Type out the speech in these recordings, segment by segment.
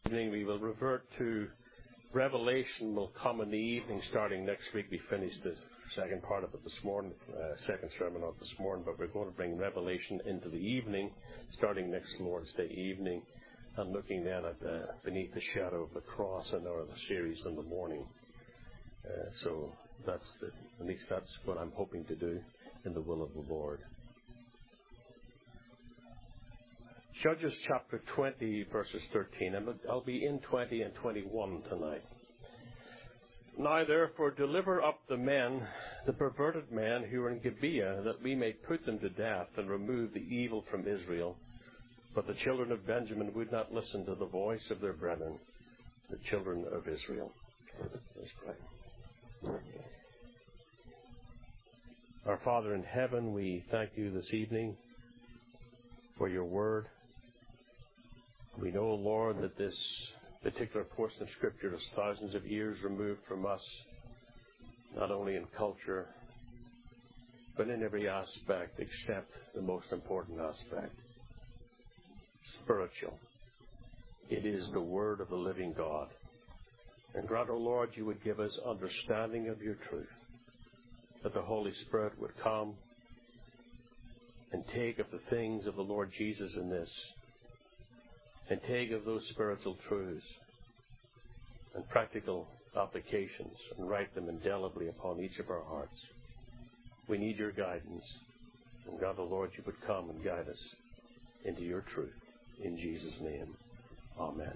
Evening, we will revert to Revelation. Will come in the evening starting next week. We finished the second part of it this morning, second sermon of this morning, but we're going to bring Revelation into the evening starting next Lord's Day evening and looking then at Beneath the Shadow of the Cross in our series in the morning. So at least that's what I'm hoping to do in the will of the Lord. Judges chapter 20, verses 13. I'll be in 20 and 21 tonight. Now therefore deliver up the men, the perverted men who are in Gibeah, that we may put them to death and remove the evil from Israel. But the children of Benjamin would not listen to the voice of their brethren, the children of Israel. Let's pray. Our Father in heaven, we thank you this evening for your word. We know, Lord, that this particular portion of Scripture is thousands of years removed from us, not only in culture, but in every aspect except the most important aspect, spiritual. It is the Word of the living God. And grant, O Lord, you would give us understanding of your truth, that the Holy Spirit would come and take of the things of the Lord Jesus in this, and take of those spiritual truths and practical applications and write them indelibly upon each of our hearts. We need your guidance. And God, the Lord, you would come and guide us into your truth. In Jesus' name, amen.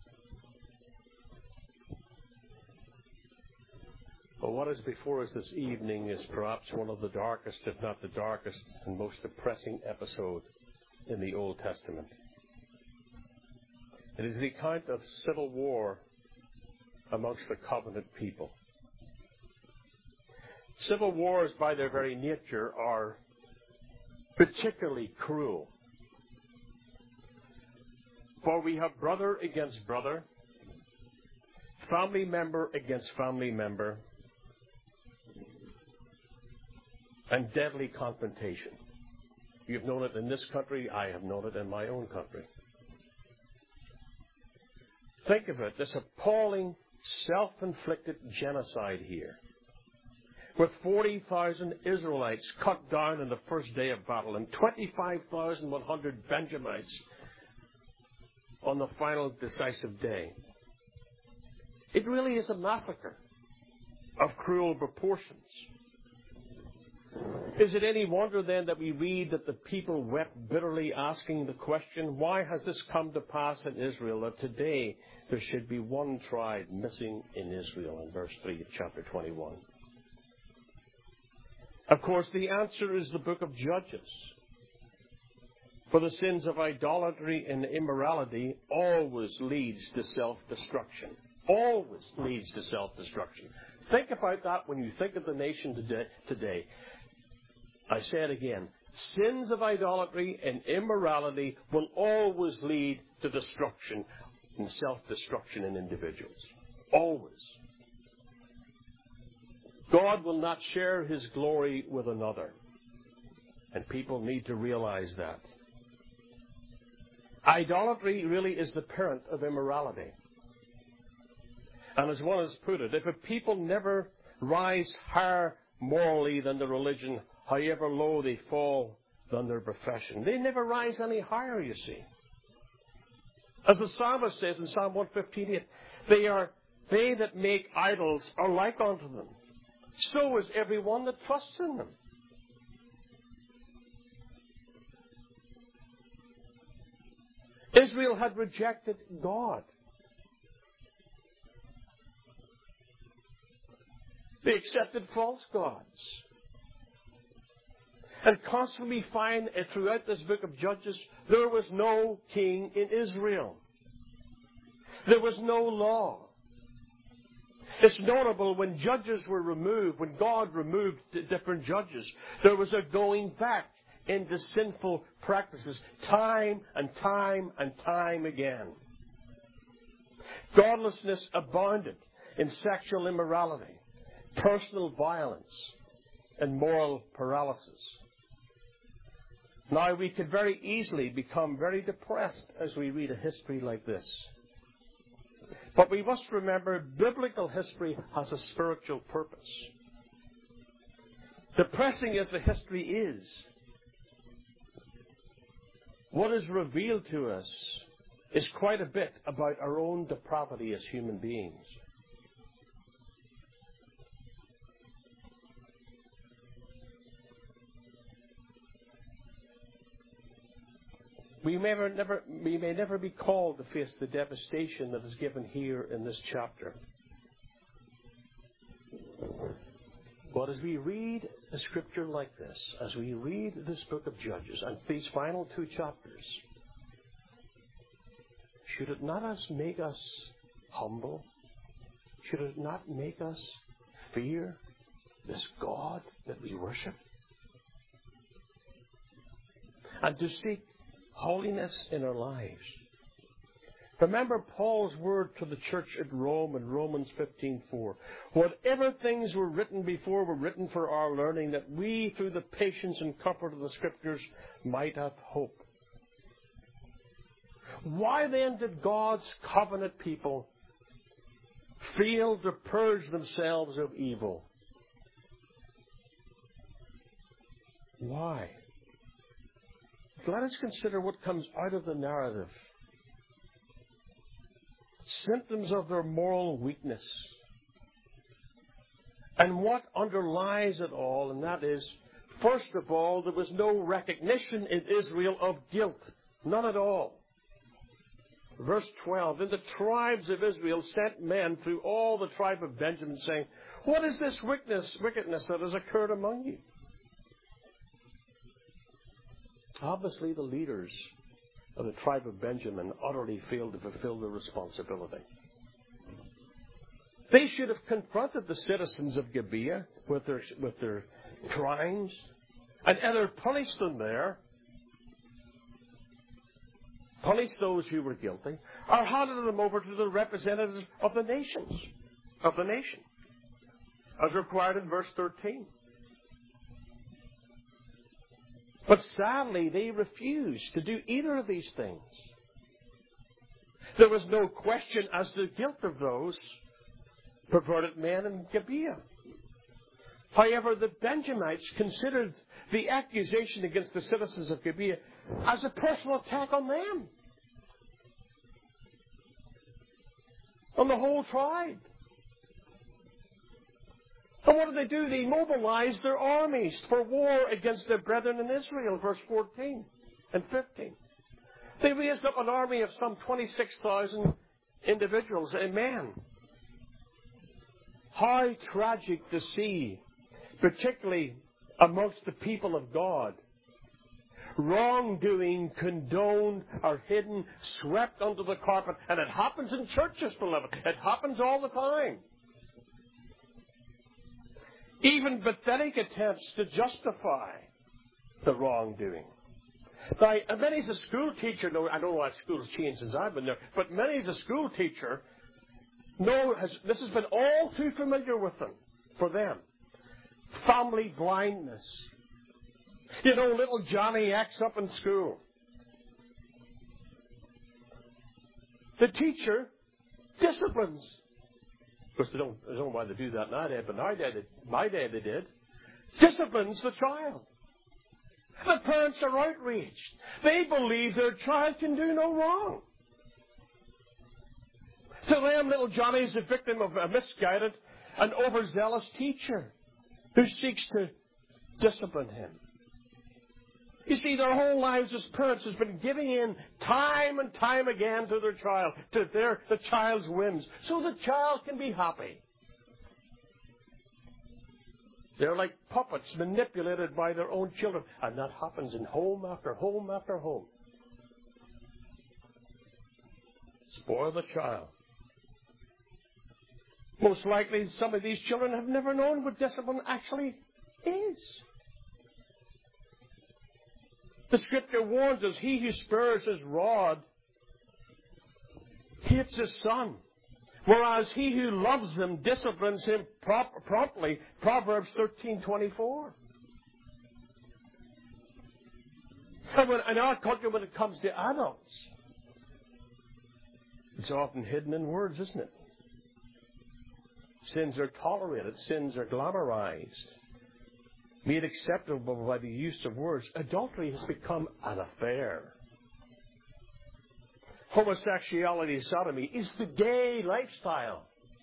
Well, what is before us this evening is perhaps one of the darkest, if not the darkest, and most depressing episode in the Old Testament. It is the account of civil war amongst the covenant people. Civil wars, by their very nature, are particularly cruel. For we have brother against brother, family member against family member, and deadly confrontation. You've known it in this country, I have known it in my own country. Think of it, this appalling, self-inflicted genocide here, with 40,000 Israelites cut down on the first day of battle and 25,100 Benjamites on the final decisive day. It really is a massacre of cruel proportions. Is it any wonder then that we read that the people wept bitterly, asking the question, why has this come to pass in Israel, that today there should be one tribe missing in Israel, in verse 3 of chapter 21? Of course, the answer is the book of Judges. For the sins of idolatry and immorality always leads to self-destruction. Always leads to self-destruction. Think about that when you think of the nation today. I say it again. Sins of idolatry and immorality will always lead to destruction and self-destruction in individuals. Always. God will not share his glory with another. And people need to realize that. Idolatry really is the parent of immorality. And as one has put it, if a people never rise higher morally than their religion, however low they fall than their profession, they never rise any higher, you see. As the psalmist says in Psalm 115:8, they that make idols are like unto them. So is everyone that trusts in them. Israel had rejected God. They accepted false gods. And constantly we find throughout this book of Judges, there was no king in Israel. There was no law. It's notable when judges were removed, when God removed different judges, there was a going back into sinful practices time and time and time again. Godlessness abounded in sexual immorality, personal violence, and moral paralysis. Now, we could very easily become very depressed as we read a history like this. But we must remember biblical history has a spiritual purpose. Depressing as the history is, what is revealed to us is quite a bit about our own depravity as human beings. We may never be called to face the devastation that is given here in this chapter. But as we read a scripture like this, as we read this book of Judges and these final 2 chapters, should it not make us humble? Should it not make us fear this God that we worship? And to seek holiness in our lives. Remember Paul's word to the church at Rome in Romans 15:4. Whatever things were written before were written for our learning, that we, through the patience and comfort of the Scriptures, might have hope. Why then did God's covenant people fail to purge themselves of evil? Why? Let us consider what comes out of the narrative. Symptoms of their moral weakness. And what underlies it all, and that is, first of all, there was no recognition in Israel of guilt. None at all. Verse 12, and the tribes of Israel sent men through all the tribe of Benjamin, saying, what is this wickedness that has occurred among you? Obviously, the leaders of the tribe of Benjamin utterly failed to fulfill their responsibility. They should have confronted the citizens of Gibeah with their crimes and either punished them there, punished those who were guilty, or handed them over to the representatives of the nation, as required in verse 13. But sadly, they refused to do either of these things. There was no question as to the guilt of those perverted men in Gibeah. However, the Benjamites considered the accusation against the citizens of Gibeah as a personal attack on them, on the whole tribe. And what did they do? They mobilized their armies for war against their brethren in Israel, verse 14 and 15. They raised up an army of some 26,000 individuals and men. How tragic to see, particularly amongst the people of God, wrongdoing condoned or hidden, swept under the carpet. And it happens in churches, beloved. It happens all the time. Even pathetic attempts to justify the wrongdoing. Now, many as a school teacher, I don't know what school's changed since I've been there, but many as a school teacher know this has been all too familiar with them, for them. Family blindness. You know, little Johnny acts up in school. The teacher disciplines. Of course, I don't know why they do that nowadays, but my day they did. Disciplines the child. The parents are outraged. They believe their child can do no wrong. To them, little Johnny is a victim of a misguided and overzealous teacher who seeks to discipline him. You see, their whole lives as parents has been giving in time and time again to their child, to the child's whims, so the child can be happy. They're like puppets manipulated by their own children, and that happens in home after home after home. Spoil the child. Most likely, some of these children have never known what discipline actually is. The Scripture warns us, he who spares his rod hates his son, whereas he who loves him disciplines him promptly. Proverbs 13:24. And in our culture, when it comes to adults, It's often hidden in words, isn't it? Sins are tolerated. Sins are glamorized, made acceptable by the use of words. Adultery has become an affair. Homosexuality, sodomy is the gay lifestyle.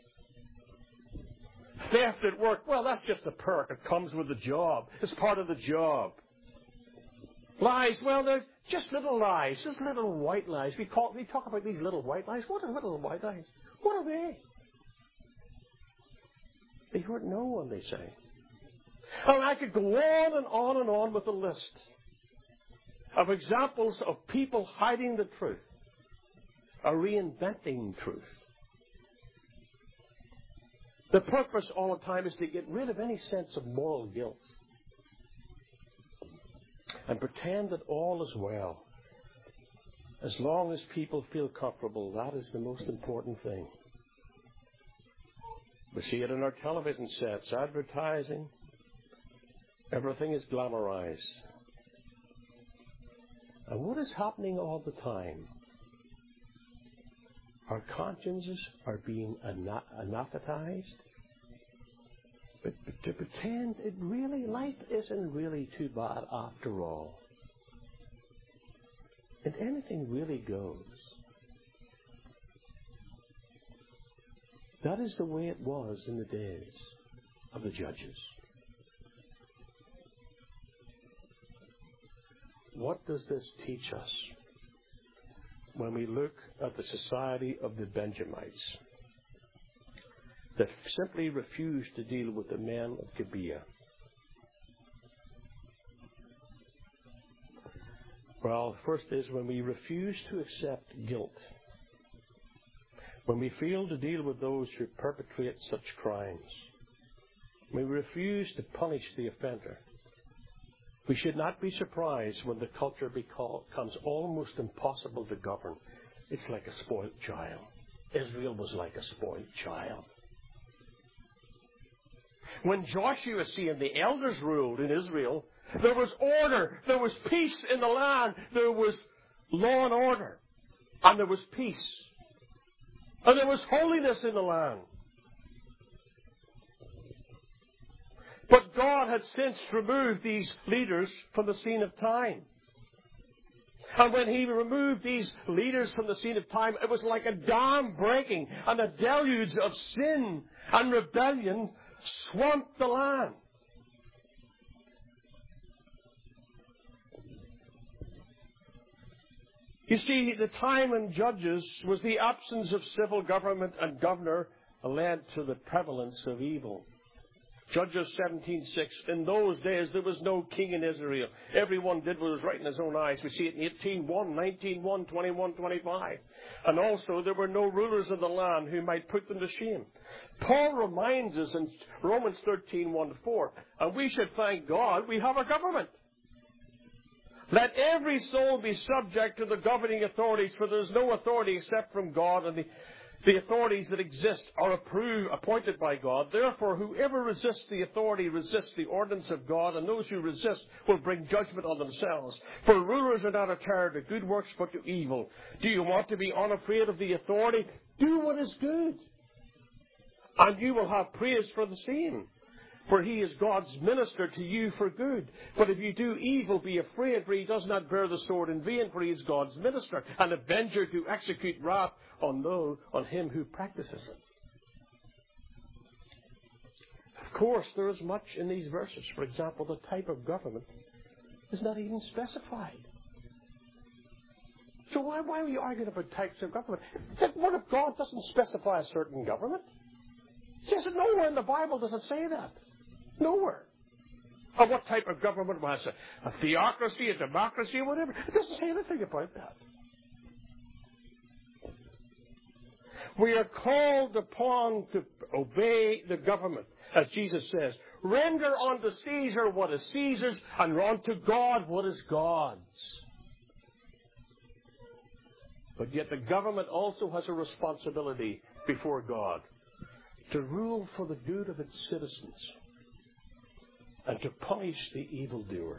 Theft at work, well, that's just a perk. It comes with the job. It's part of the job. Lies, well, they're just little lies, just little white lies. We talk about these little white lies. What are little white lies? What are they? They hurt no one, they say. And I could go on and on and on with a list of examples of people hiding the truth, or reinventing truth. The purpose all the time is to get rid of any sense of moral guilt and pretend that all is well. As long as people feel comfortable, that is the most important thing. We see it in our television sets, advertising. Everything is glamorized. And what is happening all the time? Our consciences are being anathematized. But to pretend life isn't really too bad after all. And anything really goes. That is the way it was in the days of the judges. What does this teach us when we look at the society of the Benjamites that simply refused to deal with the men of Gibeah? Well, first is when we refuse to accept guilt, when we fail to deal with those who perpetrate such crimes, when we refuse to punish the offender, we should not be surprised when the culture becomes almost impossible to govern. It's like a spoiled child. Israel was like a spoiled child. When Joshua, and the elders ruled in Israel, there was order, there was peace in the land, there was law and order, and there was peace. And there was holiness in the land. But God had since removed these leaders from the scene of time. And when He removed these leaders from the scene of time, it was like a dam breaking, and a deluge of sin and rebellion swamped the land. You see, the time in Judges was the absence of civil government and governor led to the prevalence of evil. Judges 17:6. In those days there was no king in Israel. Everyone did what was right in his own eyes. We see it in 18:1, 19:1, 21:25. And also there were no rulers of the land who might put them to shame. Paul reminds us in Romans 13:1-4, and we should thank God we have a government. Let every soul be subject to the governing authorities, for there is no authority except from God, and the authorities that exist are appointed by God. Therefore, whoever resists the authority resists the ordinance of God, and those who resist will bring judgment on themselves. For rulers are not a terror to good works, but to evil. Do you want to be unafraid of the authority? Do what is good, and you will have praise for the same. For he is God's minister to you for good. But if you do evil, be afraid, for he does not bear the sword in vain, for he is God's minister, an avenger to execute wrath on him who practices it. Of course, there is much in these verses. For example, the type of government is not even specified. So why are we arguing about types of government? The Word of God doesn't specify a certain government. It says it nowhere in the Bible does it say that. Nowhere. Or what type of government was it? A theocracy, a democracy, or whatever. It doesn't say anything about that. We are called upon to obey the government, as Jesus says. Render unto Caesar what is Caesar's, and unto God what is God's. But yet the government also has a responsibility before God to rule for the good of its citizens and to punish the evildoer.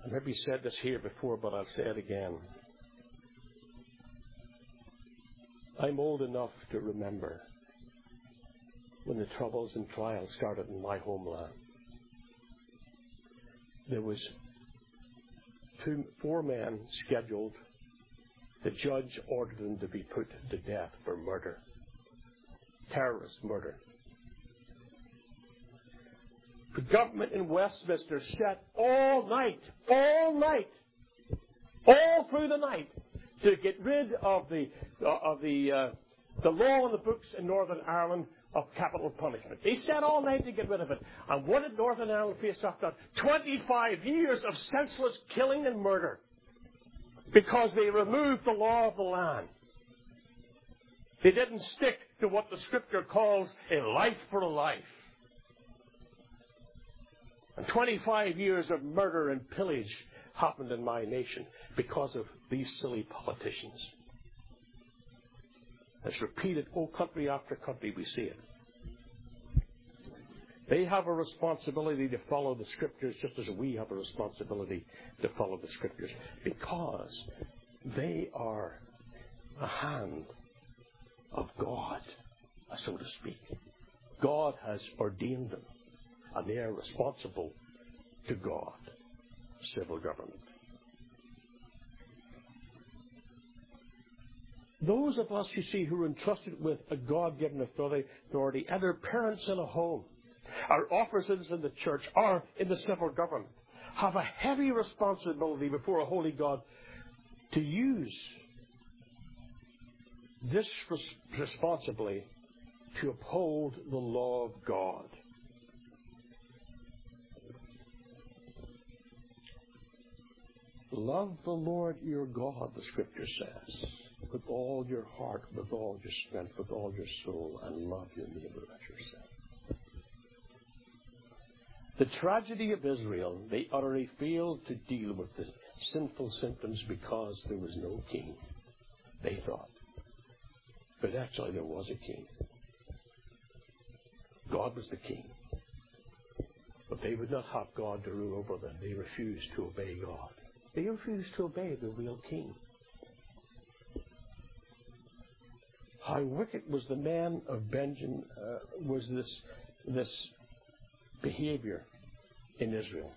I maybe said this here before, but I'll say it again. I'm old enough to remember when the troubles and trials started in my homeland. There was 4 men scheduled. The judge ordered them to be put to death for murder. Terrorist murder. The government in Westminster sat all night, all through the night, to get rid of the law in the books in Northern Ireland of capital punishment. They sat all night to get rid of it. And what did Northern Ireland face after that? 25 years of senseless killing and murder. Because they removed the law of the land. They didn't stick to what the Scripture calls a life for a life. And 25 years of murder and pillage happened in my nation because of these silly politicians. It's repeated, country after country, we see it. They have a responsibility to follow the Scriptures just as we have a responsibility to follow the Scriptures, because they are a hand of God, so to speak. God has ordained them, and they are responsible to God, civil government. Those of us, you see, who are entrusted with a God-given authority, and our parents in a home, our officers in the church, or in the civil government, have a heavy responsibility before a holy God to use this responsibly to uphold the law of God. Love the Lord your God, the Scripture says, with all your heart, with all your strength, with all your soul, and love your neighbor as yourself. The tragedy of Israel, they utterly failed to deal with the sinful symptoms because there was no king, they thought. But actually there was a king. God was the king. But they would not have God to rule over them. They refused to obey God. They refused to obey the real king. How wicked was the man of Benjamin, was this behavior in Israel.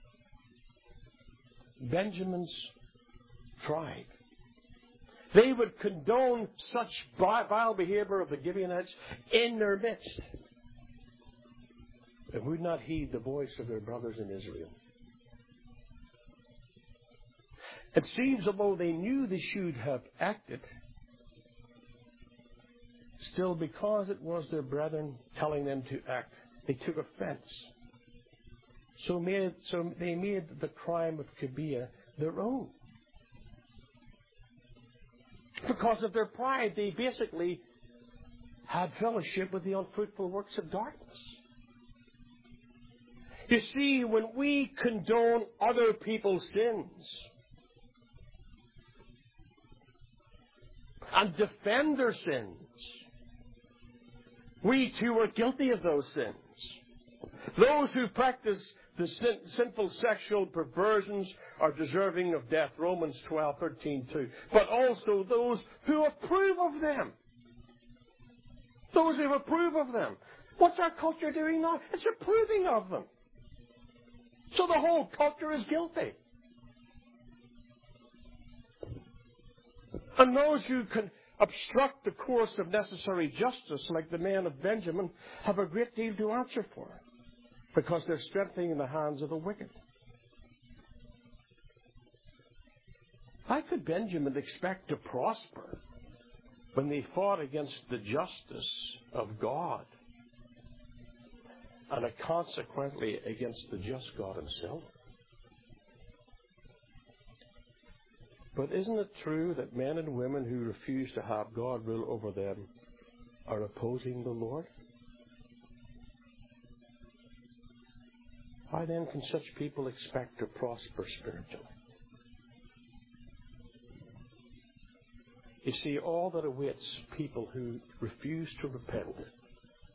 Benjamin's tribe. They would condone such vile behavior of the Gibeonites in their midst. They would not heed the voice of their brothers in Israel. It seems although they knew they should have acted, still because it was their brethren telling them to act, they took offense. So they made the crime of Gibeah their own. Because of their pride, they basically had fellowship with the unfruitful works of darkness. You see, when we condone other people's sins and defend their sins, we too are guilty of those sins. Those who practice the sinful sexual perversions are deserving of death, Romans 12:13-2. But also those who approve of them. Those who approve of them. What's our culture doing now? It's approving of them. So the whole culture is guilty. And those who can obstruct the course of necessary justice, like the men of Benjamin, have a great deal to answer for, because they're strengthening the hands of the wicked. How could Benjamin expect to prosper when they fought against the justice of God and consequently against the just God himself? But isn't it true that men and women who refuse to have God rule over them are opposing the Lord? How then can such people expect to prosper spiritually? You see, all that awaits people who refuse to repent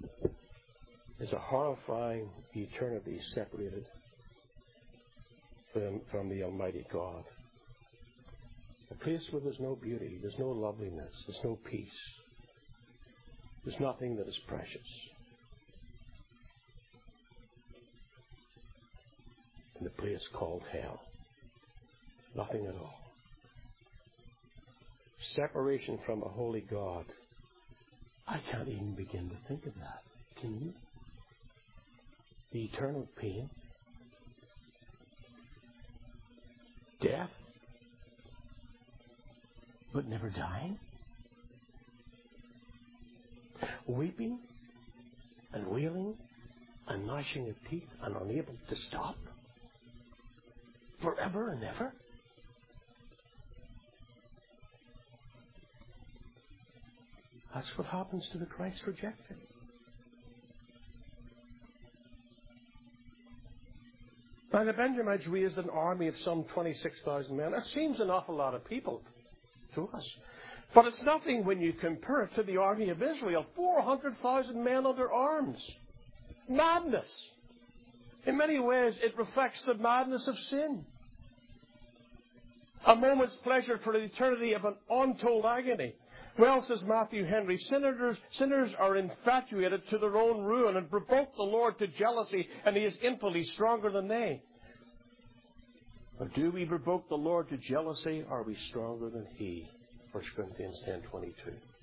is a horrifying eternity separated from the Almighty God. A place where there's no beauty, there's no loveliness, there's no peace. There's nothing that is precious. In a place called hell. Nothing at all. Separation from a holy God. I can't even begin to think of that. Can you? The eternal pain. Death. But never dying. Weeping and wailing and gnashing of teeth and unable to stop. Forever and ever. That's what happens to the Christ rejected. Now the Benjamites raised an army of some 26,000 men. That seems an awful lot of people to us. But it's nothing when you compare it to the army of Israel. 400,000 men under arms. Madness. In many ways, it reflects the madness of sin. A moment's pleasure for the eternity of an untold agony. Well, says Matthew Henry, sinners are infatuated to their own ruin and provoke the Lord to jealousy, and He is infinitely stronger than they. Or do we provoke the Lord to jealousy, or are we stronger than He? 1 Corinthians 10:22.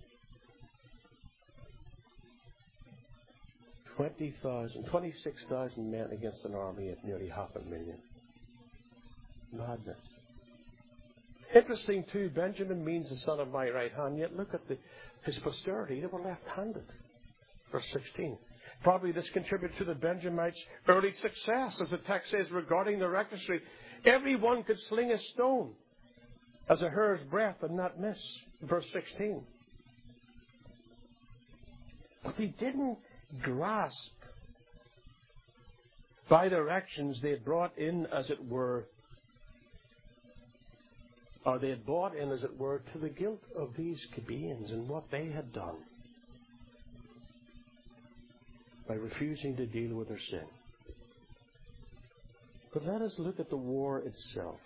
26,000 men against an army of nearly 500,000. Madness. Interesting too, Benjamin means the son of my right hand, yet look at his posterity, they were left-handed. Verse 16. Probably this contributed to the Benjamites' early success, as the text says regarding the registry. Everyone could sling a stone as a hair's breadth and not miss. Verse 16. But they didn't grasp by their actions they had brought in, as it were, or they had bought in, as it were, to the guilt of these Gibeons and what they had done by refusing to deal with their sin. But let us look at the war itself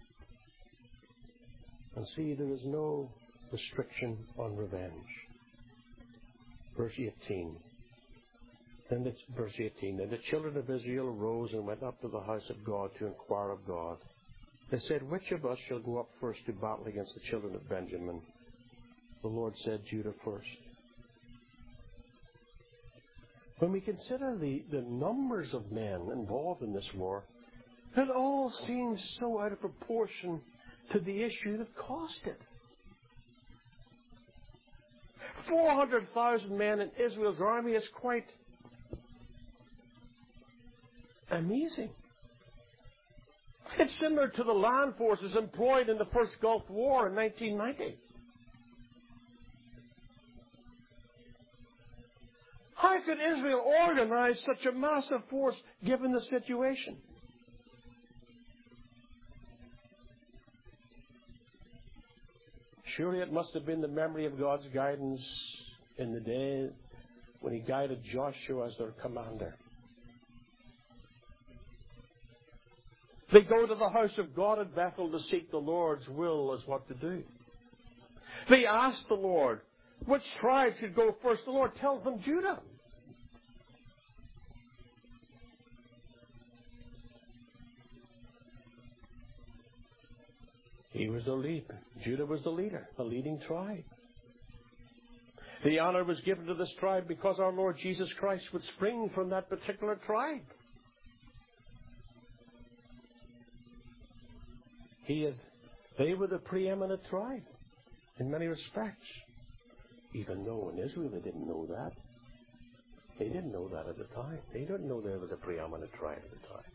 and see there is no restriction on revenge. Verse 18. Then the children of Israel arose and went up to the house of God to inquire of God. They said, which of us shall go up first to battle against the children of Benjamin? The Lord said, Judah first. When we consider the numbers of men involved in this war, it all seems so out of proportion to the issue that caused it. 400,000 men in Israel's army is quite amazing. It's similar to the land forces employed in the first Gulf War in 1990. How could Israel organize such a massive force given the situation? Surely it must have been the memory of God's guidance in the day when He guided Joshua as their commander. They go to the house of God at Bethel to seek the Lord's will as what to do. They ask the Lord, which tribe should go first? The Lord tells them Judah. He was the leader. Judah was the leader, the leading tribe. The honor was given to this tribe because our Lord Jesus Christ would spring from that particular tribe. They were the preeminent tribe in many respects. Even though in Israel they didn't know that. They didn't know that at the time. They didn't know they were the preeminent tribe at the time.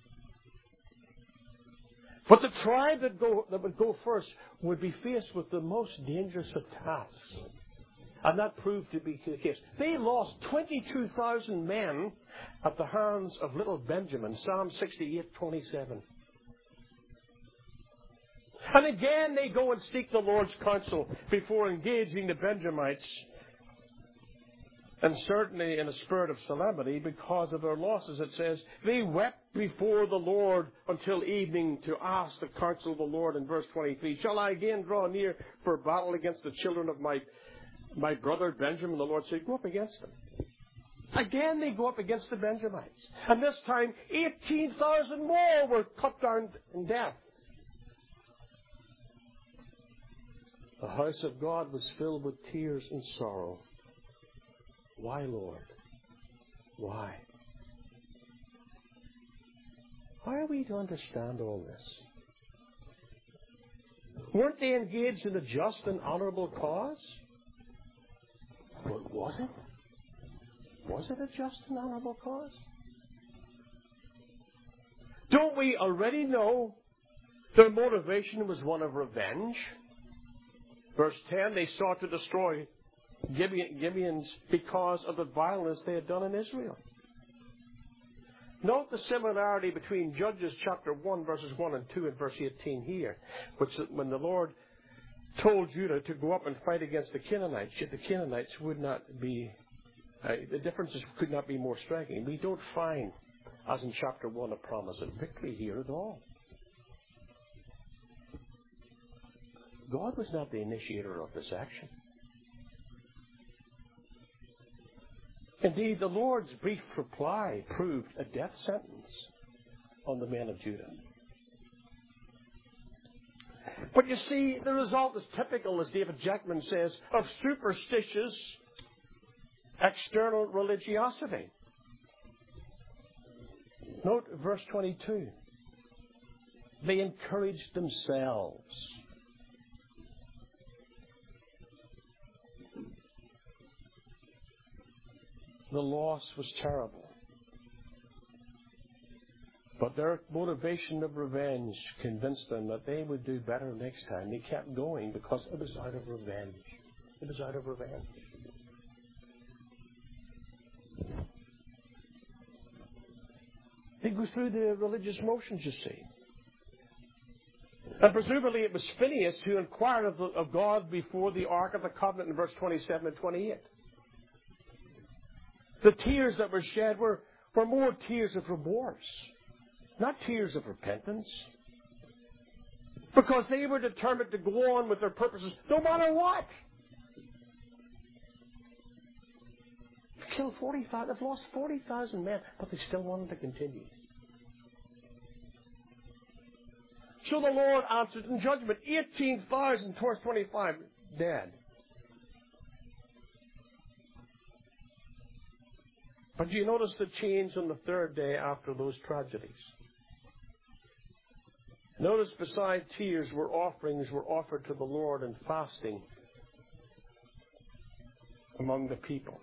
But the tribe that would go first would be faced with the most dangerous of tasks. And that proved to be the case. They lost 22,000 men at the hands of little Benjamin. Psalm 68:27. And again they go and seek the Lord's counsel before engaging the Benjamites. And certainly in a spirit of solemnity, because of their losses, it says, they wept before the Lord until evening to ask the counsel of the Lord in verse 23. Shall I again draw near for battle against the children of my brother Benjamin? The Lord said, go up against them. Again they go up against the Benjamites. And this time, 18,000 more were cut down in death. The house of God was filled with tears and sorrow. Why, Lord? Why? How are we to understand all this? Weren't they engaged in a just and honorable cause? But was it? Was it a just and honorable cause? Don't we already know their motivation was one of revenge? Verse 10, they sought to destroy Gibeons because of the violence they had done in Israel. Note the similarity between Judges chapter 1, verses 1 and 2 and verse 18 here, which when the Lord told Judah to go up and fight against the Canaanites, yet the Canaanites would not be, the differences could not be more striking. We don't find, as in chapter 1, a promise of victory here at all. God was not the initiator of this action. Indeed, the Lord's brief reply proved a death sentence on the men of Judah. But you see, the result is typical, as David Jackman says, of superstitious external religiosity. Note verse 22. They encouraged themselves. The loss was terrible. But their motivation of revenge convinced them that they would do better next time. They kept going because it was out of revenge. It was out of revenge. They go through the religious motions, you see. And presumably it was Phinehas who inquired of God before the Ark of the Covenant in verse 27 and 28. The tears that were shed were more tears of remorse, not tears of repentance. Because they were determined to go on with their purposes no matter what. They've killed 45, they've lost 40,000 men, but they still wanted to continue. So the Lord answered in judgment, 18,000 towards 25 dead. But do you notice the change on the third day after those tragedies? Notice beside tears offerings were offered to the Lord and fasting among the people.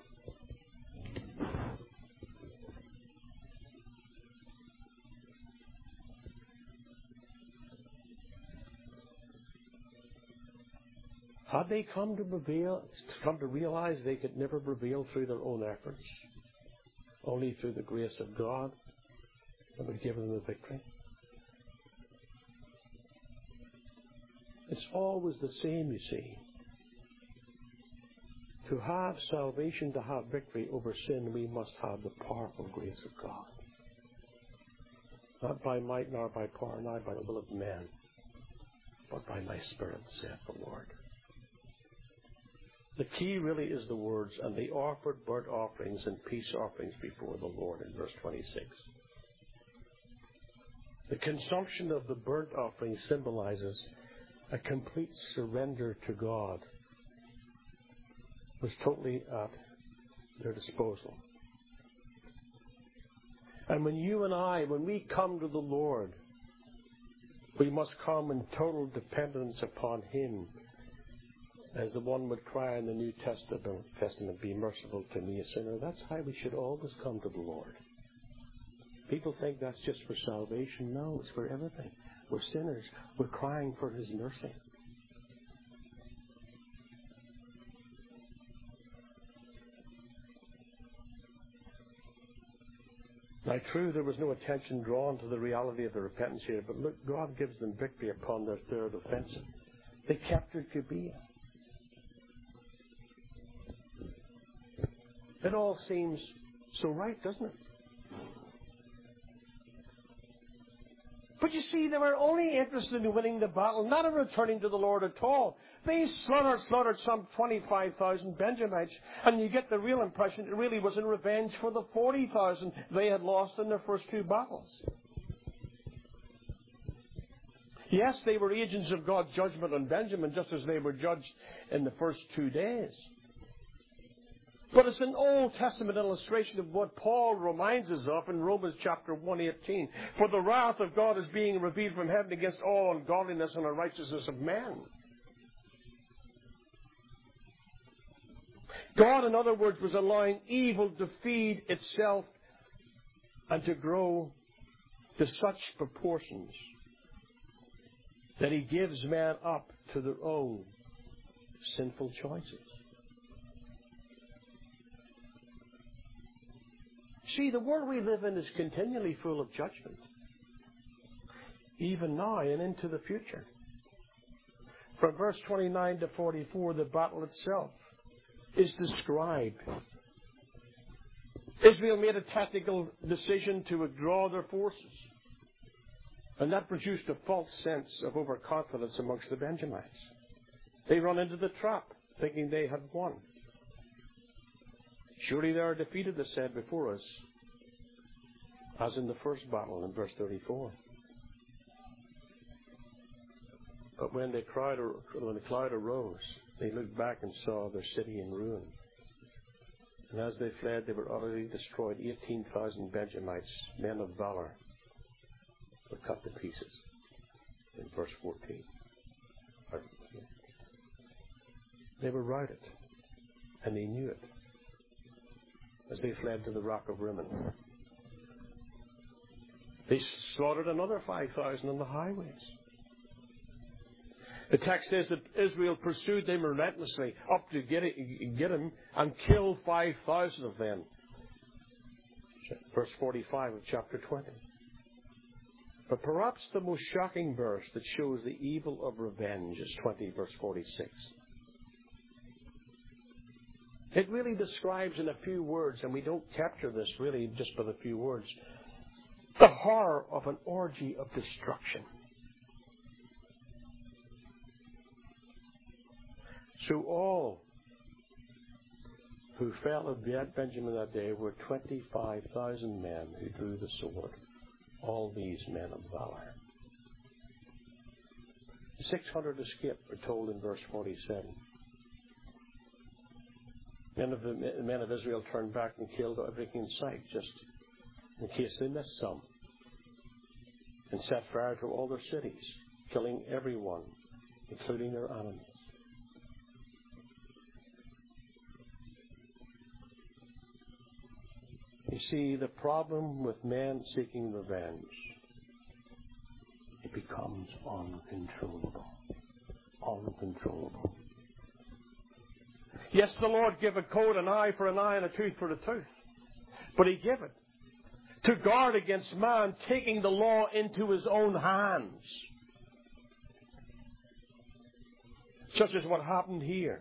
Had they come to realize they could never prevail through their own efforts, only through the grace of God that would give them the victory? It's always the same, you see. To have salvation, to have victory over sin, we must have the powerful grace of God. Not by might nor by power, not by the will of men, but by my Spirit, saith the Lord. The key really is the words, and they offered burnt offerings and peace offerings before the Lord in verse 26. The consumption of the burnt offering symbolizes a complete surrender to God. It was totally at their disposal. And when you and I, when we come to the Lord, we must come in total dependence upon Him. As the one would cry in the New Testament, be merciful to me, a sinner. That's how we should always come to the Lord. People think that's just for salvation. No, it's for everything. We're sinners. We're crying for His mercy. Now, true, there was no attention drawn to the reality of the repentance here, but look, God gives them victory upon their third offensive. They captured Gibeah. It all seems so right, doesn't it? But you see, they were only interested in winning the battle, not in returning to the Lord at all. They slaughtered some 25,000 Benjamites, and you get the real impression it really was in revenge for the 40,000 they had lost in their first two battles. Yes, they were agents of God's judgment on Benjamin, just as they were judged in the first 2 days. But it's an Old Testament illustration of what Paul reminds us of in Romans chapter 1:18. For the wrath of God is being revealed from heaven against all ungodliness and unrighteousness of men. God, in other words, was allowing evil to feed itself and to grow to such proportions that He gives man up to their own sinful choices. See, the world we live in is continually full of judgment, even now and into the future. From verse 29 to 44, the battle itself is described. Israel made a tactical decision to withdraw their forces, and that produced a false sense of overconfidence amongst the Benjamites. They run into the trap, thinking they had won. Surely they are defeated, they said before us, as in the first battle in verse 34. But when the cloud arose, they looked back and saw their city in ruin. And as they fled, they were utterly destroyed. 18,000 Benjamites, men of valor, were cut to pieces in verse 14. They were routed, and they knew it, as they fled to the rock of Rimmon. They slaughtered another 5,000 on the highways. The text says that Israel pursued them relentlessly up to get him and killed 5,000 of them. Verse 45 of chapter 20. But perhaps the most shocking verse that shows the evil of revenge is 20 verse 46. It really describes in a few words, and we don't capture this really just with a few words, the horror of an orgy of destruction. So all who fell at Benjamin that day were 25,000 men who drew the sword, all these men of valor. 600 escaped, we're told in verse 47. The men of Israel turned back and killed everything in sight, just in case they missed some, and set fire to all their cities, killing everyone, including their animals. You see, the problem with man seeking revenge, it becomes uncontrollable. Uncontrollable. Yes, the Lord gave a code, an eye for an eye and a tooth for a tooth. But He gave it to guard against man taking the law into his own hands. Such as what happened here.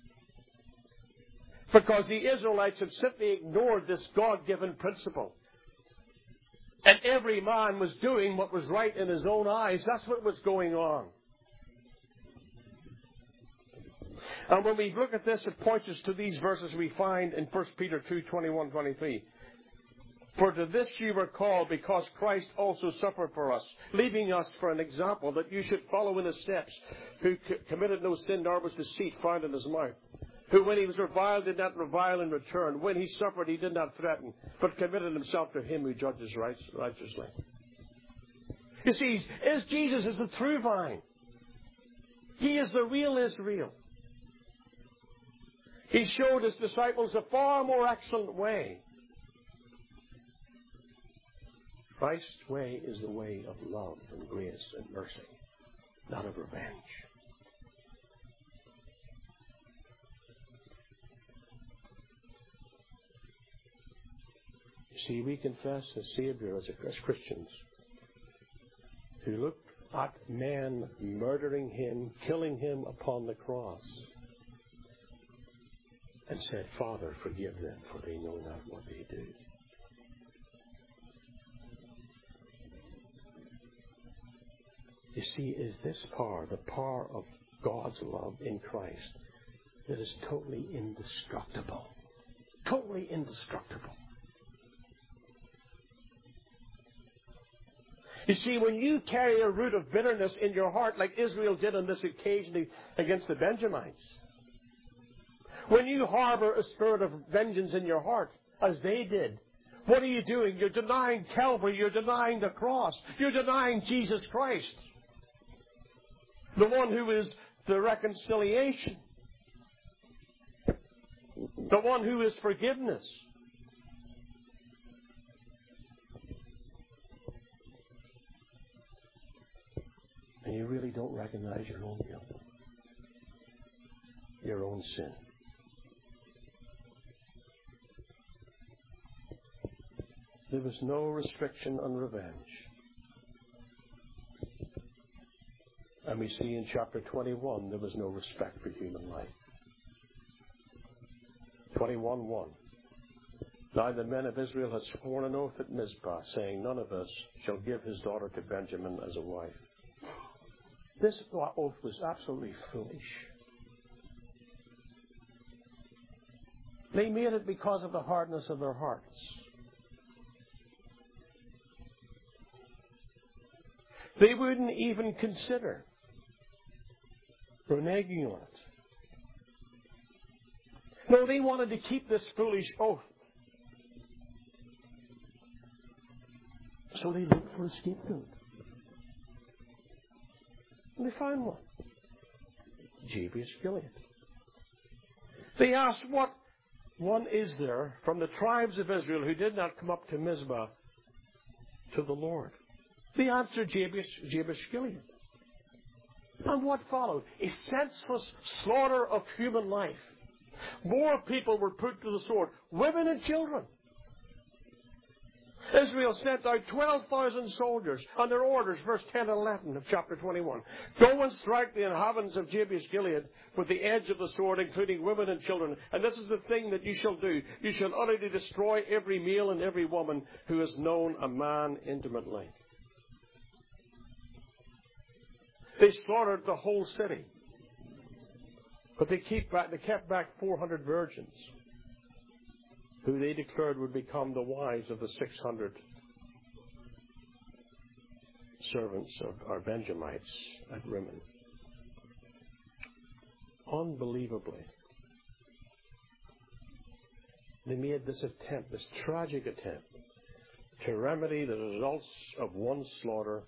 Because the Israelites had simply ignored this God-given principle. And every man was doing what was right in his own eyes. That's what was going on. And when we look at this, it points us to these verses we find in 1 Peter 2:21-23. For to this you were called, because Christ also suffered for us, leaving us for an example that you should follow in His steps, who committed no sin, nor was deceit found in His mouth. Who, when He was reviled, did not revile in return. When He suffered, He did not threaten, but committed Himself to Him who judges righteously. You see, Jesus is the true vine. He is the real Israel. He showed His disciples a far more excellent way. Christ's way is the way of love and grace and mercy, not of revenge. See, we confess a Savior as Christians who looked at man murdering Him, killing Him upon the cross, and said, Father, forgive them, for they know not what they do. You see, is this power, the power of God's love in Christ, that is totally indestructible. Totally indestructible. You see, when you carry a root of bitterness in your heart, like Israel did on this occasion against the Benjamites, when you harbor a spirit of vengeance in your heart, as they did, what are you doing? You're denying Calvary. You're denying the cross. You're denying Jesus Christ, the one who is the reconciliation, the one who is forgiveness. And you really don't recognize your own guilt, your own sin. There was no restriction on revenge. And we see in chapter 21 there was no respect for human life. 21:1. Now the men of Israel had sworn an oath at Mizpah, saying, none of us shall give his daughter to Benjamin as a wife. This oath was absolutely foolish. They made it because of the hardness of their hearts. They wouldn't even consider reneging on it. No, they wanted to keep this foolish oath. So they looked for a scapegoat. And they found one. Jabesh Gilead. They asked, what one is there from the tribes of Israel who did not come up to Mizpah to the Lord? They answered Jabesh Gilead. And what followed? A senseless slaughter of human life. More people were put to the sword, women and children. Israel sent out 12,000 soldiers on their orders, verse 10 and 11 of chapter 21. Go and strike the inhabitants of Jabesh Gilead with the edge of the sword, including women and children. And this is the thing that you shall do. You shall utterly destroy every male and every woman who has known a man intimately. They slaughtered the whole city. But they kept back 400 virgins, who they declared would become the wives of the 600 servants of our Benjamites at Rimmon. Unbelievably, they made this attempt, this tragic attempt, to remedy the results of one slaughter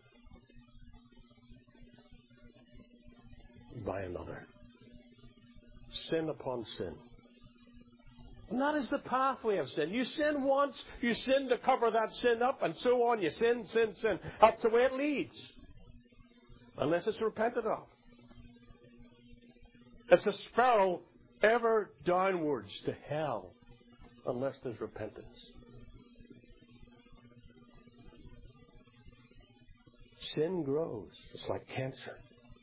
by another. Sin upon sin. And that is the pathway of sin. You sin once, you sin to cover that sin up, and so on. You sin, sin, sin. That's the way it leads. Unless it's repented of. It's a spiral ever downwards to hell, unless there's repentance. Sin grows. It's like cancer.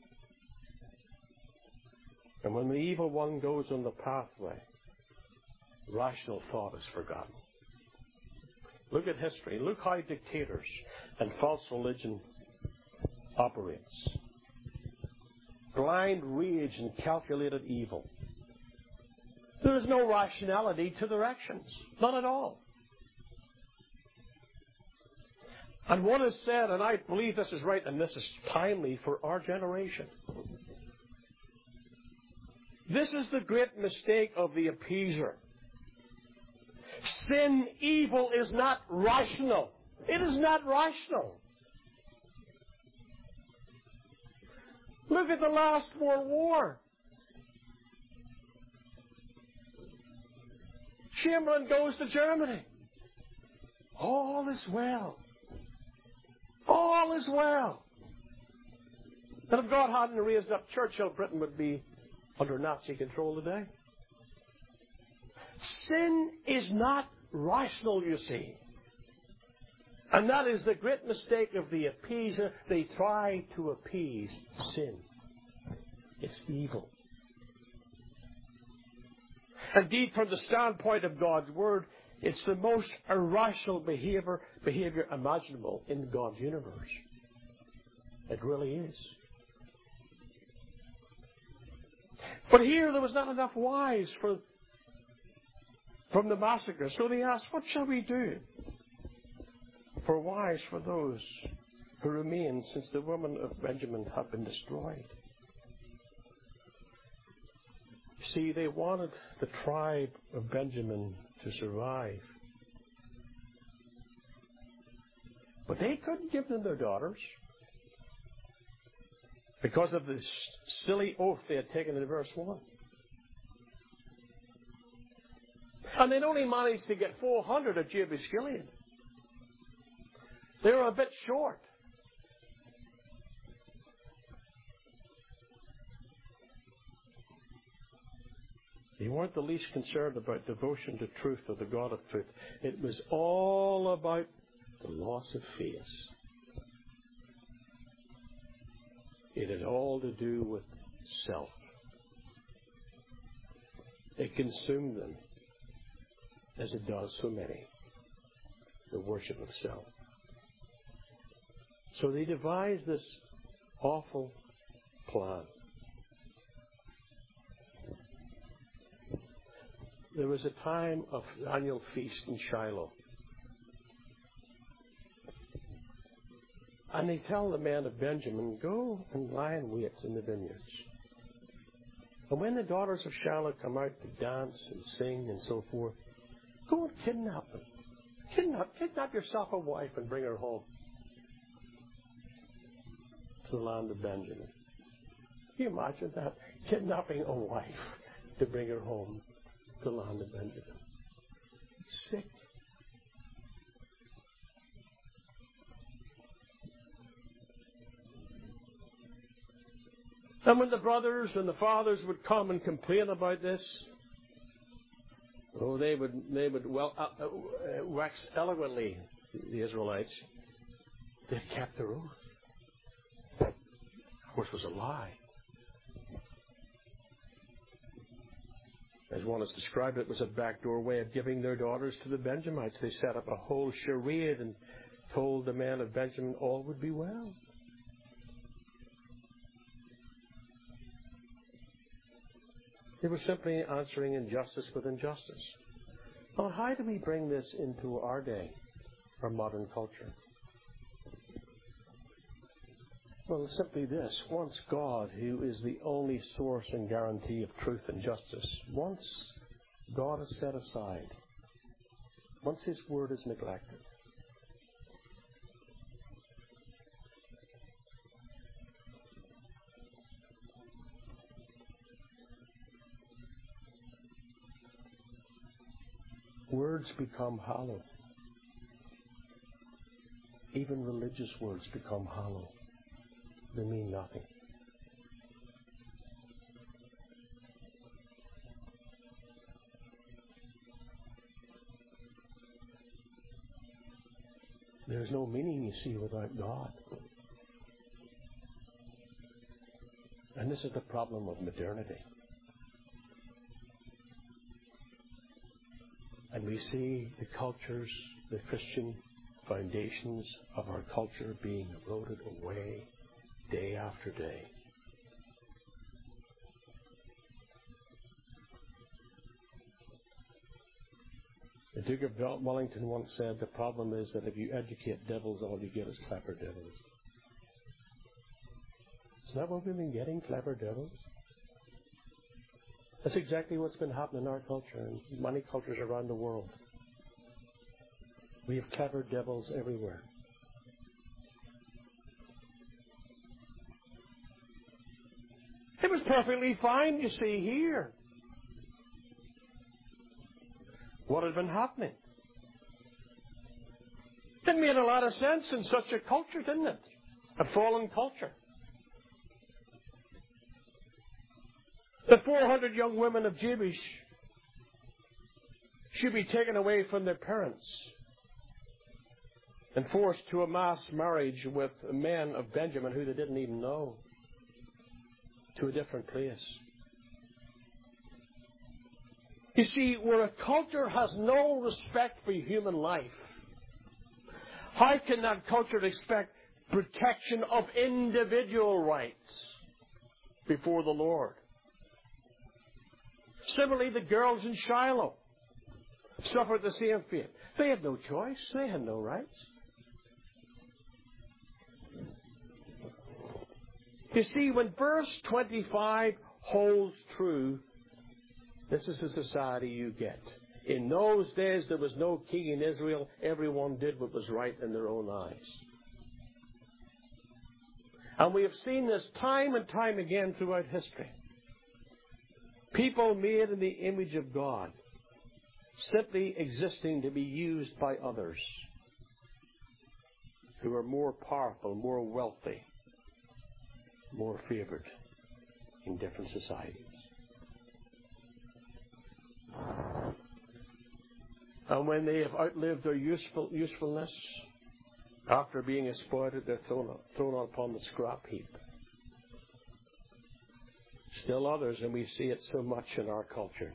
And when the evil one goes on the pathway, rational thought is forgotten. Look at history. Look how dictators and false religion operates. Blind rage and calculated evil. There is no rationality to their actions. None at all. And one has said, and I believe this is right, and this is timely for our generation. This is the great mistake of the appeaser. Sin, evil is not rational. It is not rational. Look at the last World War. Chamberlain goes to Germany. All is well. All is well. And if God hadn't raised up Churchill, Britain would be under Nazi control today. Sin is not rational, you see. And that is the great mistake of the appeaser. They try to appease sin. It's evil. Indeed, from the standpoint of God's Word, it's the most irrational behavior imaginable in God's universe. It really is. But here there was not enough wives from the massacre. So they asked, what shall we do for wives for those who remain, since the women of Benjamin have been destroyed? See, they wanted the tribe of Benjamin to survive. But they couldn't give them their daughters because of this silly oath they had taken in verse 1. And they'd only managed to get 400 of Jabesh Gilead. They were a bit short. They weren't the least concerned about devotion to truth or the God of truth. It was all about the loss of face. It had all to do with self. It consumed them, as it does so many, the worship of self. So they devised this awful plan. There was a time of annual feast in Shiloh. And they tell the men of Benjamin, go and lie in wait in the vineyards. And when the daughters of Shiloh come out to dance and sing and so forth, go and kidnap them. Kidnap yourself a wife and bring her home to the land of Benjamin. Can you imagine that? Kidnapping a wife to bring her home to the land of Benjamin. It's sick. And when the brothers and the fathers would come and complain about this, they would wax eloquently, the Israelites. They kept their oath. Of course, it was a lie. As one has described it, it was a backdoor way of giving their daughters to the Benjamites. They set up a whole charade and told the men of Benjamin all would be well. They were simply answering injustice with injustice. Now, how do we bring this into our day, our modern culture? Well, simply this. Once God, who is the only source and guarantee of truth and justice, once God is set aside, once His word is neglected, words become hollow. Even religious words become hollow. They mean nothing. There's no meaning, you see, without God. And this is the problem of modernity. And we see the cultures, the Christian foundations of our culture being eroded away day after day. The Duke of Wellington once said, the problem is that if you educate devils, all you get is clever devils. Isn't that what we've been getting, clever devils? That's exactly what's been happening in our culture and many cultures around the world. We have clever devils everywhere. It was perfectly fine, you see, here. What had been happening? It made a lot of sense in such a culture, didn't it? A fallen culture. The 400 young women of Jabesh should be taken away from their parents and forced to a mass marriage with men of Benjamin who they didn't even know, to a different place. You see, where a culture has no respect for human life, how can that culture expect protection of individual rights before the Lord? Similarly, the girls in Shiloh suffered the same fate. They had no choice. They had no rights. You see, when verse 25 holds true, this is the society you get. In those days, there was no king in Israel. Everyone did what was right in their own eyes. And we have seen this time and time again throughout history. People made in the image of God, simply existing to be used by others who are more powerful, more wealthy, more favored in different societies. And when they have outlived their usefulness, after being exploited, they're thrown upon the scrap heap. Still others, and we see it so much in our culture,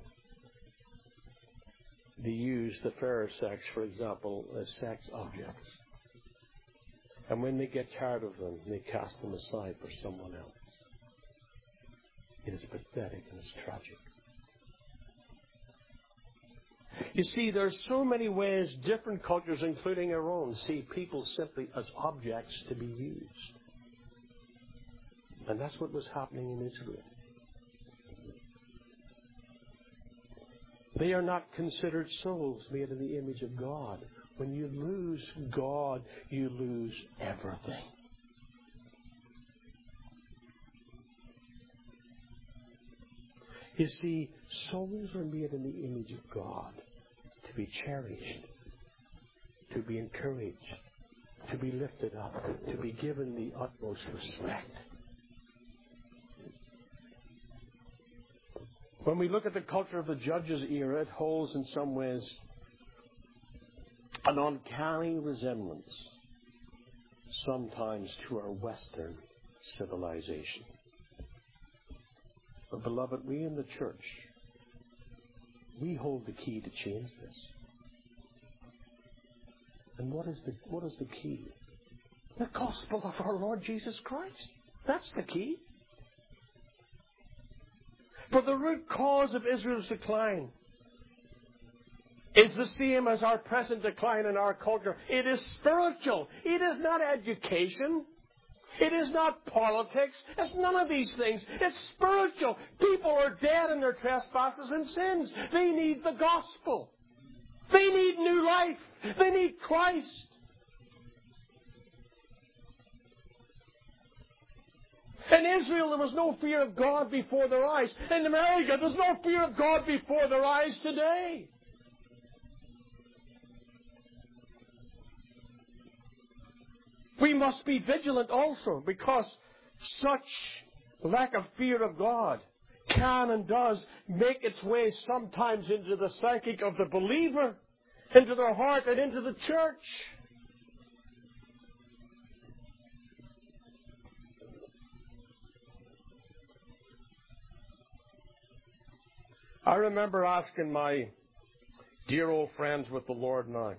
they use the fairer sex, for example, as sex objects. And when they get tired of them, they cast them aside for someone else. It is pathetic and it's tragic. You see, there's so many ways different cultures, including our own, see people simply as objects to be used. And that's what was happening in Israel. They are not considered souls made in the image of God. When you lose God, you lose everything. You see, souls are made in the image of God to be cherished, to be encouraged, to be lifted up, to be given the utmost respect. When we look at the culture of the Judges era, it holds in some ways an uncanny resemblance sometimes to our Western civilization. But beloved, we in the church, we hold the key to change this. And what is the key? The gospel of our Lord Jesus Christ. That's the key. For the root cause of Israel's decline is the same as our present decline in our culture. It is spiritual. It is not education. It is not politics. It's none of these things. It's spiritual. People are dead in their trespasses and sins. They need the gospel. They need new life. They need Christ. In Israel, there was no fear of God before their eyes. In America, there's no fear of God before their eyes today. We must be vigilant also, because such lack of fear of God can and does make its way sometimes into the psychic of the believer, into their heart and into the church. I remember asking my dear old friends with the Lord now,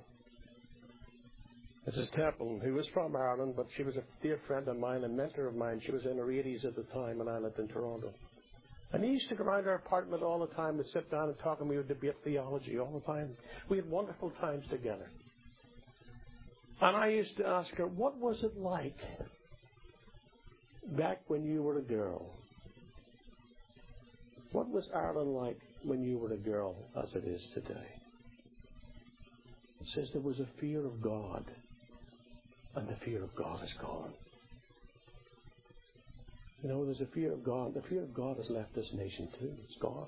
Mrs. Temple, who was from Ireland, but she was a dear friend of mine, a mentor of mine. She was in her 80s at the time, and I lived in Toronto. And he used to go around our apartment all the time to sit down and talk, and we would debate theology all the time. We had wonderful times together. And I used to ask her, what was it like back when you were a girl? What was Ireland like when you were a girl as it is today? It says there was a fear of God, and the fear of God is gone. You know, there's a fear of God. The fear of God has left this nation too. It's gone.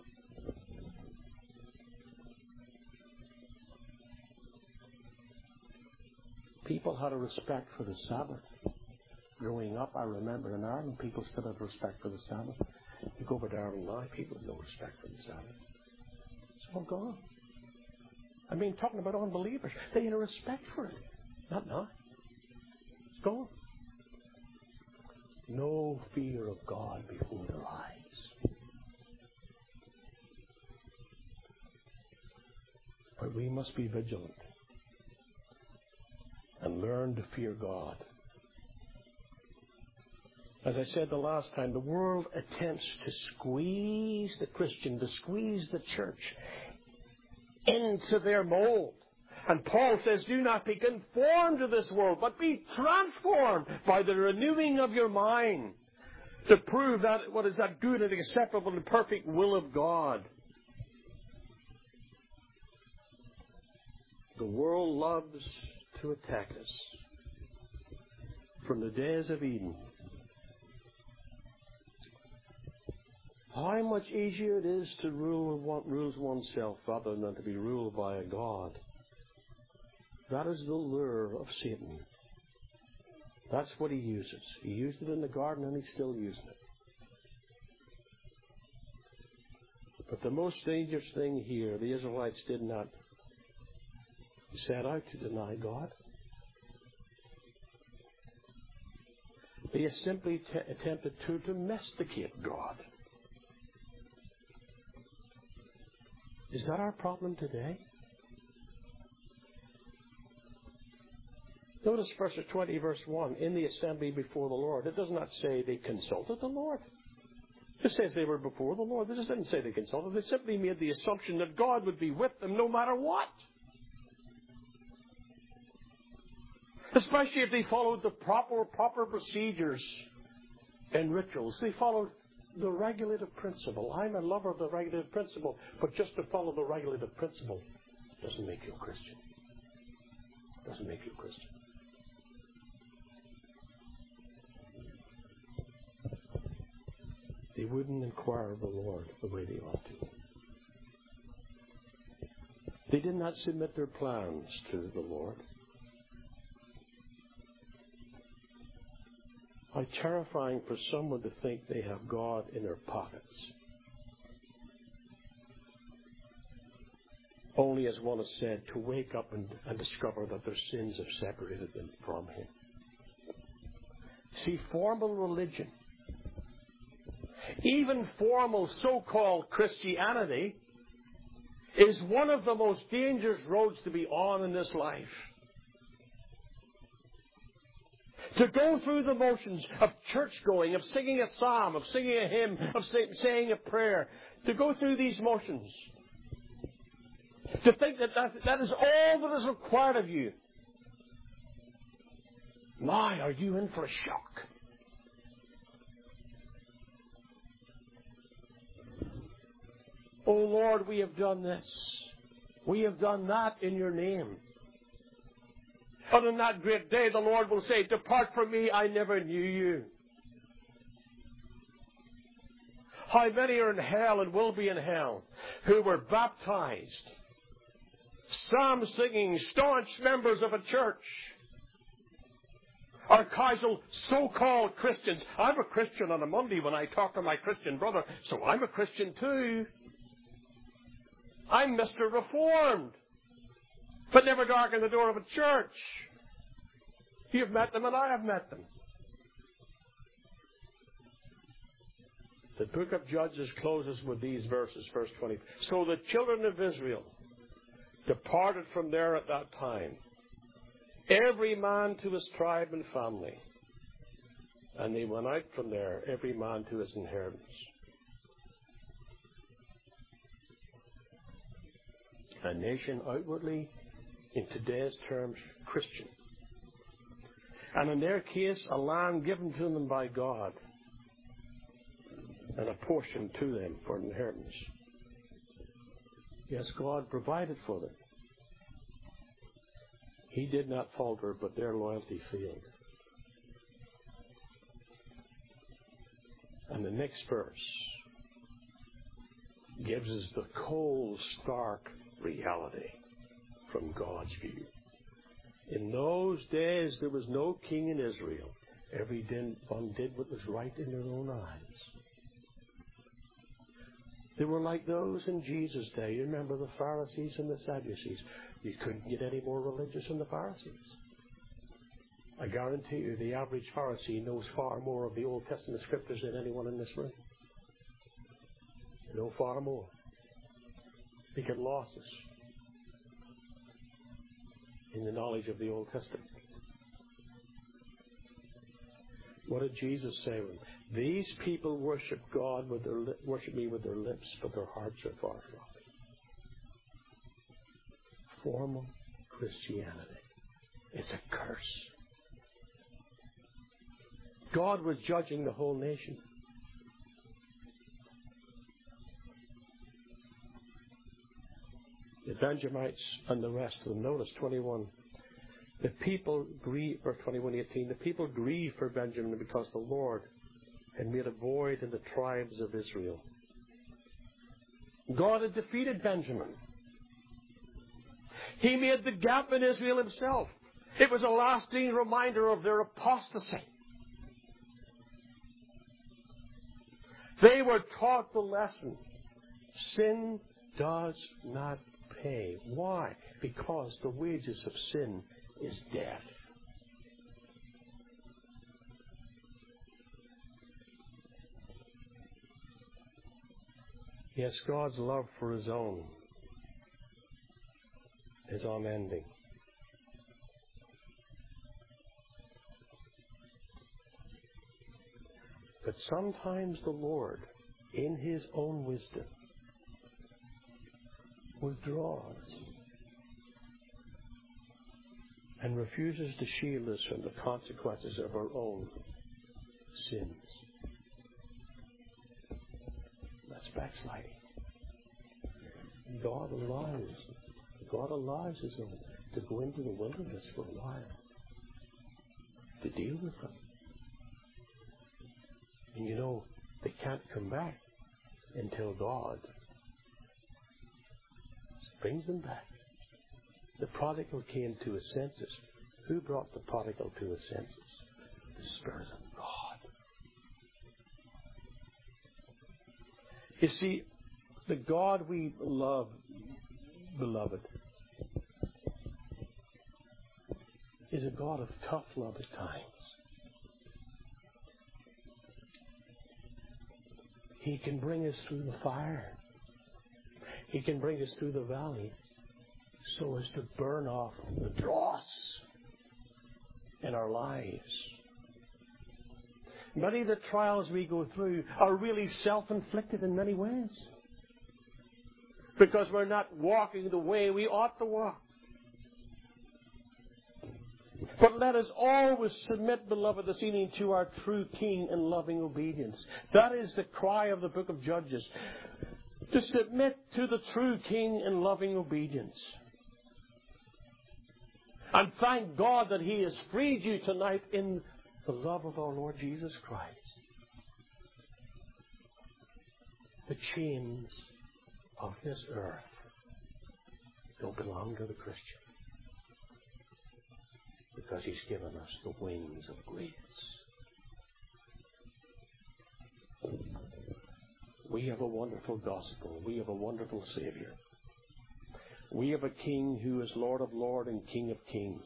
People had a respect for the Sabbath. Growing up, I remember in Ireland, people still had respect for the Sabbath. You go over to Ireland now, people have no respect for the Sabbath. It's all gone. I mean, talking about unbelievers, they had a respect for it. Not now. It's gone. No fear of God before their eyes. But we must be vigilant and learn to fear God. As I said the last time, the world attempts to squeeze the Christian, to squeeze the church into their mold. And Paul says, do not be conformed to this world, but be transformed by the renewing of your mind, to prove that what is that good and acceptable and perfect will of God. The world loves to attack us from the days of Eden. How much easier it is to rule what rules oneself rather than to be ruled by a God. That is the lure of Satan. That's what he uses. He used it in the garden and he's still using it. But the most dangerous thing here, the Israelites did not set out to deny God. They simply attempted to domesticate God. Is that our problem today? Notice verse 20, verse 1, in the assembly before the Lord. It does not say they consulted the Lord. It says they were before the Lord. It just didn't say they consulted. They simply made the assumption that God would be with them no matter what. Especially if they followed the proper procedures and rituals. They followed the regulative principle. I'm a lover of the regulative principle, but just to follow the regulative principle doesn't make you a Christian. Doesn't make you a Christian. They wouldn't inquire of the Lord the way they ought to. They did not submit their plans to the Lord. How terrifying for someone to think they have God in their pockets. Only, as one has said, to wake up and discover that their sins have separated them from Him. See, formal religion, even formal so-called Christianity, is one of the most dangerous roads to be on in this life. To go through the motions of church-going, of singing a psalm, of singing a hymn, of saying a prayer. To go through these motions. To think that is all that is required of you. My, are you in for a shock? Oh Lord, we have done this. We have done that in your name. And on that great day, the Lord will say, depart from me, I never knew you. How many are in hell and will be in hell who were baptized, psalm singing, staunch members of a church, are casual so-called Christians. I'm a Christian on a Monday when I talk to my Christian brother, so I'm a Christian too. I'm Mr. Reformed, but never darken the door of a church. You've met them and I have met them. The book of Judges closes with these verses, verse 20. So the children of Israel departed from there at that time, every man to his tribe and family. And they went out from there, every man to his inheritance. A nation outwardly, in today's terms, Christian. And in their case, a land given to them by God and a portion to them for an inheritance. Yes, God provided for them. He did not falter, but their loyalty failed. And the next verse gives us the cold, stark reality from God's view. In those days, there was no king in Israel. Every one did what was right in their own eyes. They were like those in Jesus' day. You remember the Pharisees and the Sadducees. You couldn't get any more religious than the Pharisees. I guarantee you the average Pharisee knows far more of the Old Testament scriptures than anyone in this room. They know far more. They get losses. in the knowledge of the Old Testament. What did Jesus say to them? These people worship God with worship me with their lips, but their hearts are far from me. Formal Christianity. It's a curse. God was judging the whole nation. The Benjamites and the rest of them. Notice 21. The people grieve, verse 21:18. The people grieve for Benjamin because the Lord had made a void in the tribes of Israel. God had defeated Benjamin. He made the gap in Israel himself. It was a lasting reminder of their apostasy. They were taught the lesson. Sin does not pay. Why? Because the wages of sin is death. Yes, God's love for His own is unending. But sometimes the Lord, in His own wisdom, withdraws and refuses to shield us from the consequences of our own sins. That's backsliding. God allows His own to go into the wilderness for a while to deal with them. And you know, they can't come back until God brings them back. The prodigal came to his senses. Who brought the prodigal to his senses? The Spirit of God. You see, the God we love, beloved, is a God of tough love at times. He can bring us through the fire. He can bring us through the valley so as to burn off the dross in our lives. Many of the trials we go through are really self-inflicted in many ways, because we're not walking the way we ought to walk. But let us always submit, beloved, this evening to our true King in loving obedience. That is the cry of the book of Judges. To submit to the true King in loving obedience. And thank God that He has freed you tonight in the love of our Lord Jesus Christ. The chains of this earth don't belong to the Christian, because He's given us the wings of grace. We have a wonderful gospel. We have a wonderful Savior. We have a King who is Lord of Lords and King of Kings.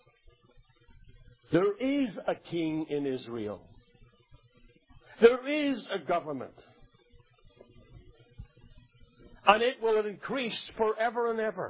There is a king in Israel. There is a government. And it will increase forever and ever.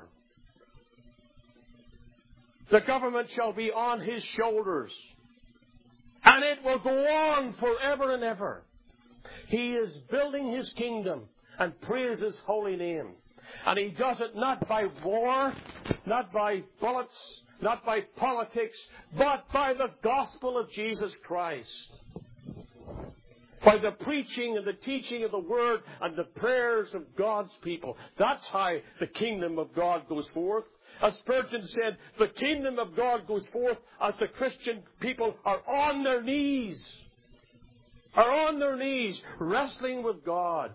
The government shall be on His shoulders. And it will go on forever and ever. He is building His kingdom, and praise His holy name. And He does it not by war, not by bullets, not by politics, but by the gospel of Jesus Christ. By the preaching and the teaching of the Word and the prayers of God's people. That's how the kingdom of God goes forth. As Spurgeon said, the kingdom of God goes forth as the Christian people are on their knees. Are on their knees, wrestling with God.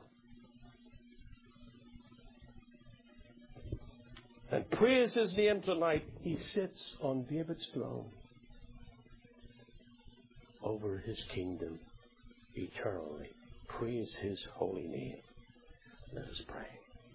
And praise His name tonight. He sits on David's throne over His kingdom eternally. Praise His holy name. Let us pray.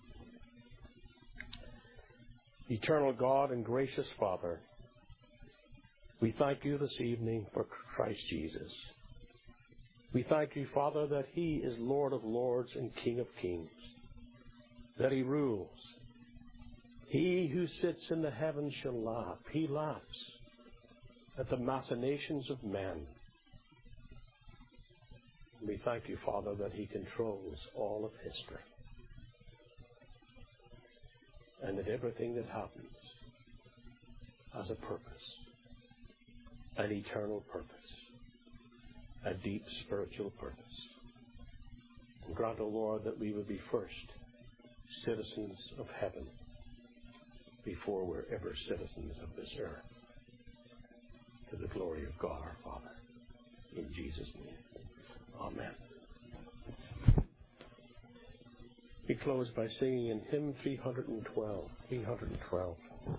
Eternal God and gracious Father, we thank You this evening for Christ Jesus. We thank You, Father, that He is Lord of Lords and King of Kings, that He rules, He who sits in the heavens shall laugh. He laughs at the machinations of men. We thank you, Father, that he controls all of history. And that everything that happens has a purpose, an eternal purpose, a deep spiritual purpose. And grant, O Lord, that we would be first citizens of heaven before we're ever citizens of this earth. To the glory of God our Father. In Jesus' name. Amen. We close by singing in hymn 312. 312.